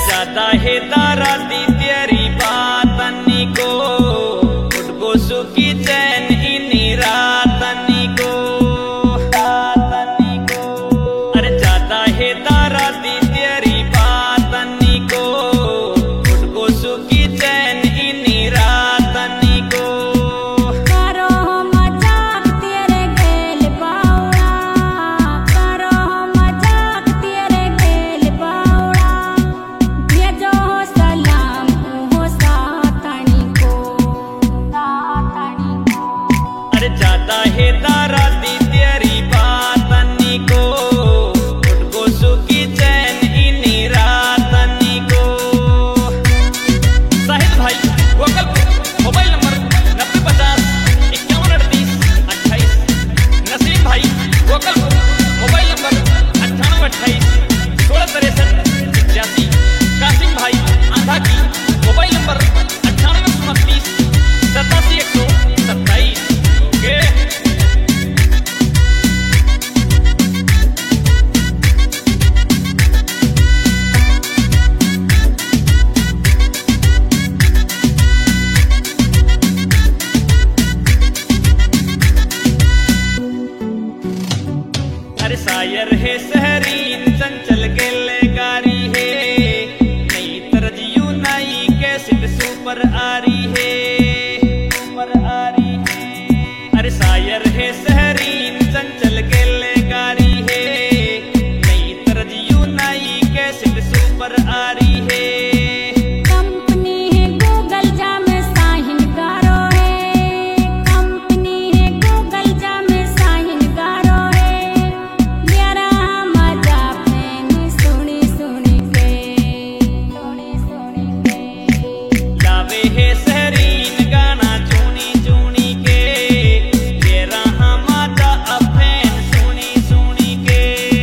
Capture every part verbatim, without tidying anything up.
ज्यादा है तारा दी तेरी बात को उठगो सुखी चैन इनी रात को। अरे ज्यादा है तारा दी तेरी बात को उठगो सुखी चैन इनी रात को। करो मजाक तेरे गेल बावड़ा, करो मजाक तेरे गेल बावड़ा, भेजो सलाम हो सातनी को, सातनी को। अरे ज्यादा है तारा दी तेरी बात को उठगो सुखी चैन इनी रात को। साहिद भाई वोकल मोबाइल नंबर नब्बे पचास इक्यावन अड़तीस अट्ठाईस। नसीम भाई वोकल मोबाइल नंबर अट्ठानवे अट्ठाईस सोलह तिरसठ इक्यासी। कासिम भाई आंधा की मोबाइल नंबर अट्ठानवे उनतीस सतासी एक सौ सत्ताईस। ओके अरे शायर है सहरीन चंचल गेले गारी है नई तरजियू नई कैसेट सुपर आ रही है, सुपर आ रही है। अरे शायर है सहरीन चंचल गेले गारी है नई तरजियू नई कैसेट सुपर आ रही है। कंपनी है गूगल जा में साहिन गारो है, कंपनी है गूगल जा में साहिन गारो है। मेरा मजा फैन सुनी सुनी के, सुनी सुनी के। लावे है सहरीन गाना चुनी चुनी के तेरा हमारा अफैन सुनी सुनी के।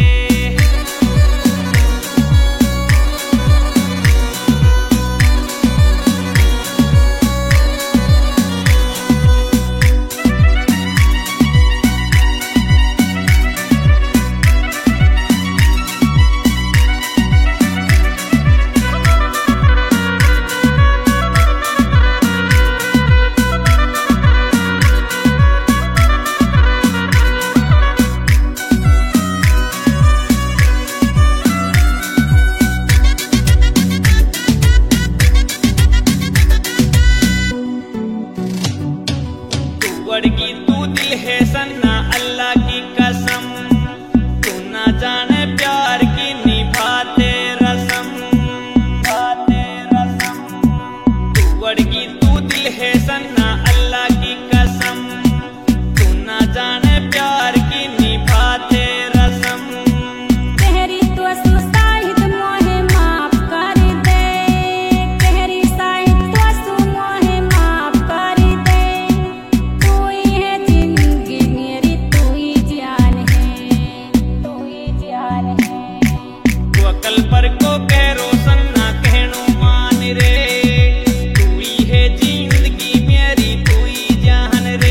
वड़गी तू दिल है सन्ना अल्लाह की कसम, तू ना जाने प्यार की निभाते रसम, निभाते रसम। तू वड़गी तू दिल है सन्ना अल्लाह की कसम, तू ना जाने प्यार की निभाते रसम। कहरी तो सुसाहिद मोहे माफ कर दे, कहरी साहिद तो सु मोहे माफ कर दे। तू ही है जिंदगी मेरी, तू ही जान है, तू ही जान है। तू अकल पर को कह रोशन ना कहनो मान रे, तू ही है जिंदगी मेरी, तू ही जान रे।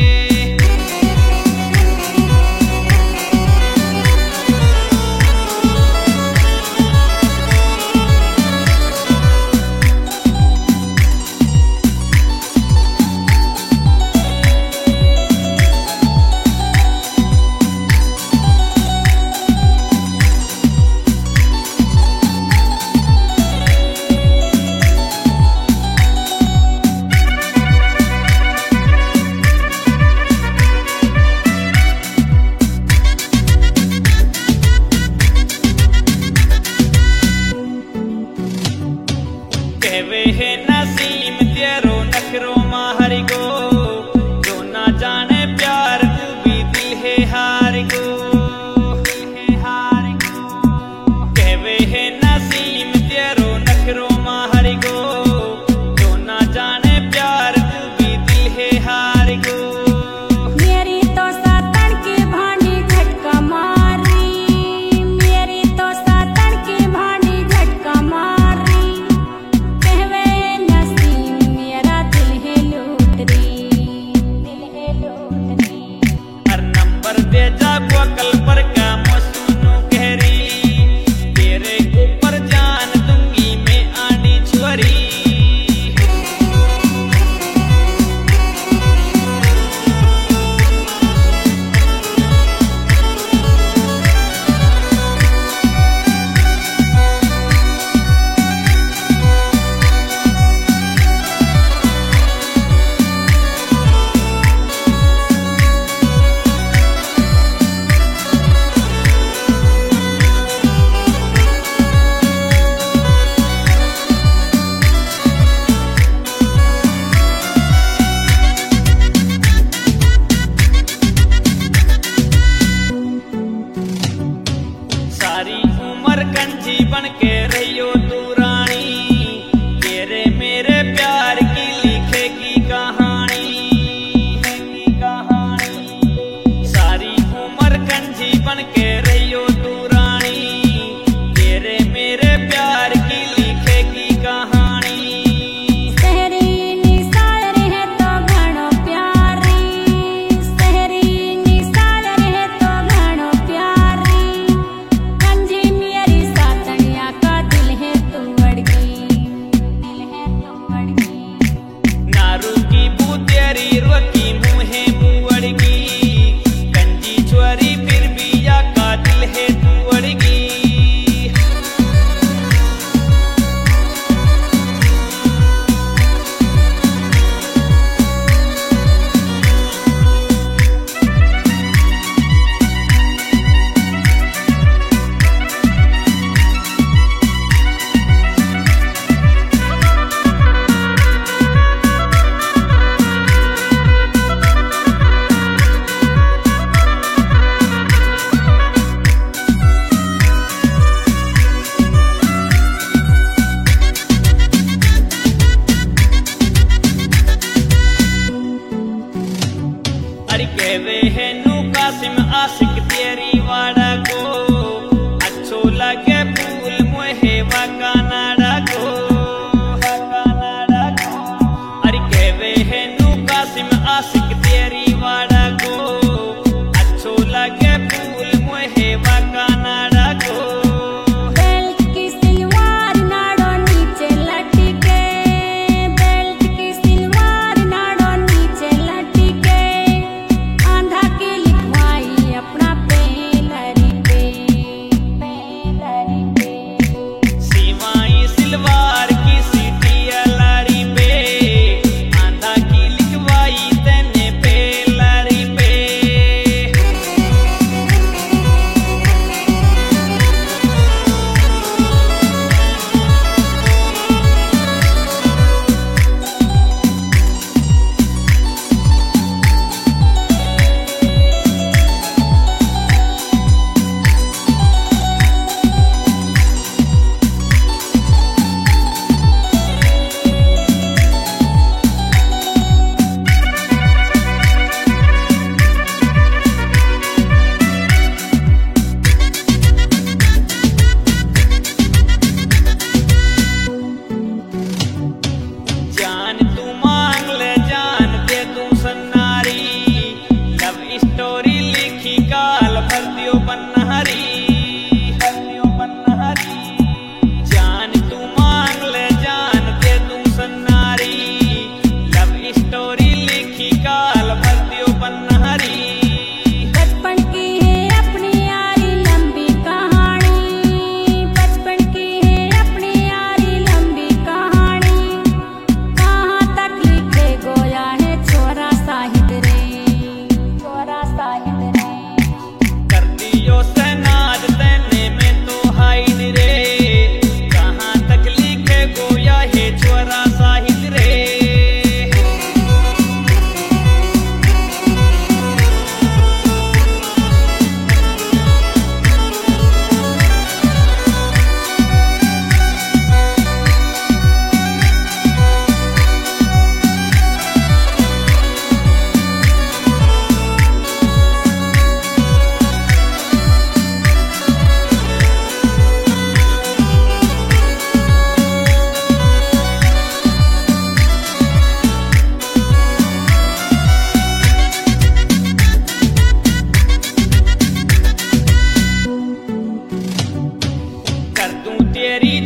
कहवे है नसीम तेरो नखरो माहर गो, जो ना जाने प्यार तू भी दिल है हार गो, दिल है हार गो। कहवे है नसीम तेरो नखरो माहर गो, जो ना जाने प्यार तू भी दिल है हार गो। मेरी तो सातन की भांडी झटका मारी, मेरी तो सातन की भांडी झटका मारी। कहवे नसीम मेरा दिल है लूट री, दिल है लूट री। हर नंबर दे जा वोकल पर का मसूनो कहरी, तेरे ऊपर जान दूंगी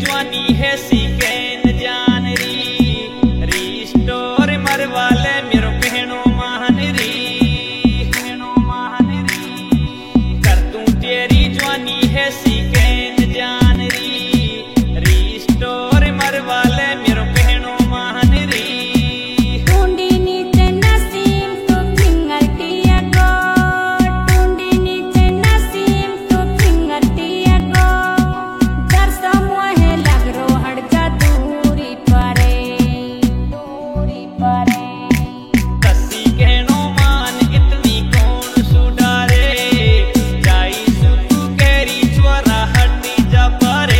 जवानी है सीकेन जान री रिस्टोर मरवाले मेरो बहनो महान री बहनो महान री कर दूं तेरी जवानी है सीकेन जान री रिस्टोर मरवाले मेरो बहनो महान री टूंडी नीचे नसीम तो फिंगर टिया गो टूंडी नीचे नसीम तो फिंगर टिया गो दरसा मोहे लग रो हट जा दूरी परे दूरी परे कसी कहनो मान इतनी कौन सुडारे जाई सु तू केरी छोरा हटी जा परे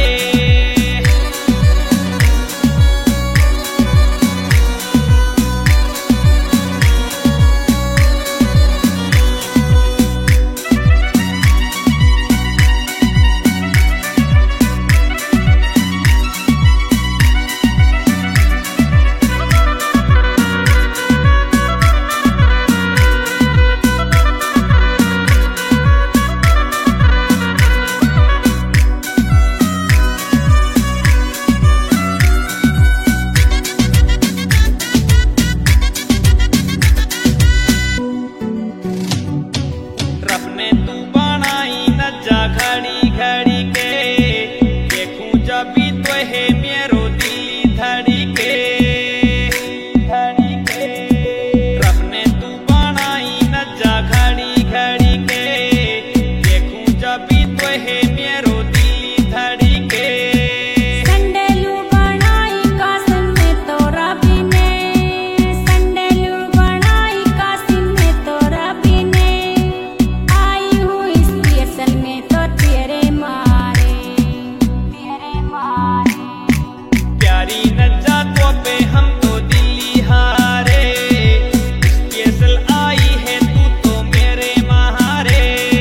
रब ने तू बनाई न जा घड़ी घड़ी के देखूं जब भी तो है मेरो दिली धड़ी के धड़ी के रब ने तू बनाई न जा घड़ी घड़ी के देखूं जब भी तो है मेरो दिली धड़ी के संडेलू बनाई कासिम में तोरा बिने संडेलू बनाई कासिम में तोरा बिने आई हूँ इस स्टेशन में तो तेरे मारे तेरे मारे प्यारी न जा तो पे हम तो दिल्ली हारे स्पेशल आई है तू तो मेरे महारे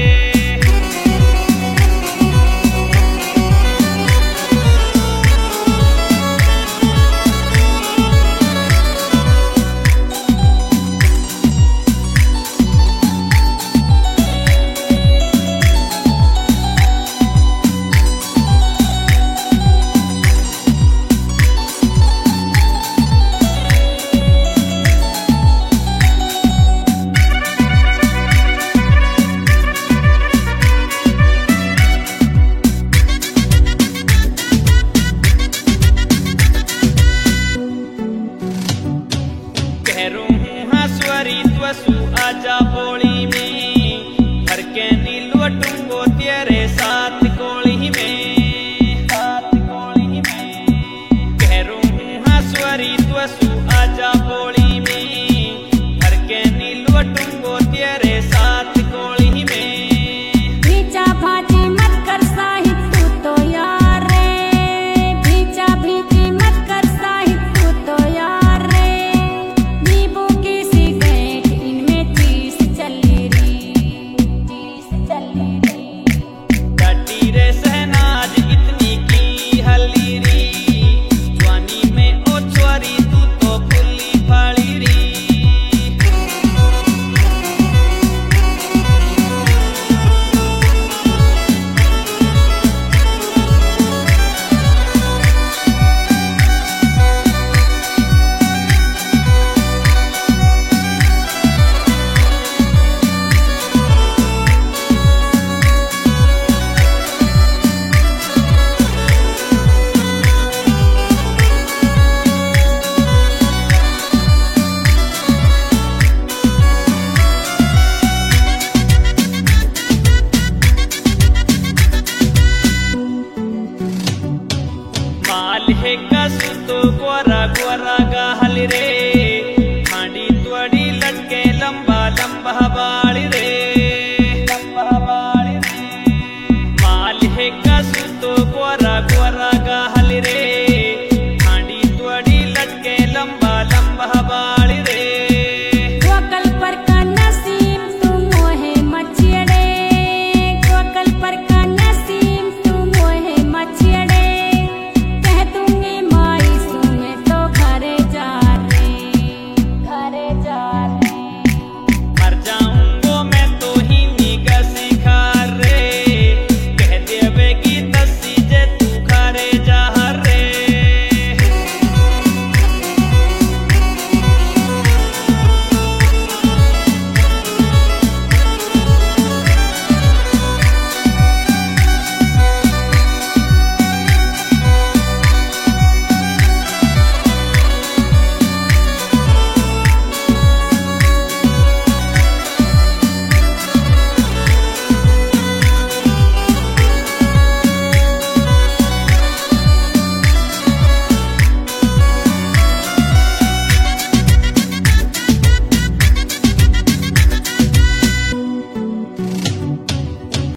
कह रू हूँ हंसवरी त्वसु आजा बोली में हर के नीलू टूंगो तेरे साथ गोली में साथ गोली में कह रू हूँ हंसवरी त्वसु आजा बोली में हर के नीलू टूंगो तेरे साथ गोली में भीचा भाजी मत कर साहिब तू तो यार रे भीचा भीजी मत कर साहिब तू तो यार रे नींबू की सिगरेट इनमें चीज चली री चीज चली री डटी रे सहनाज इतनी की हली री जवानी में ओ छोरी तू तो फुल्ली फाड़ी री माल है कसु तो गोरा गोरा गाहल रे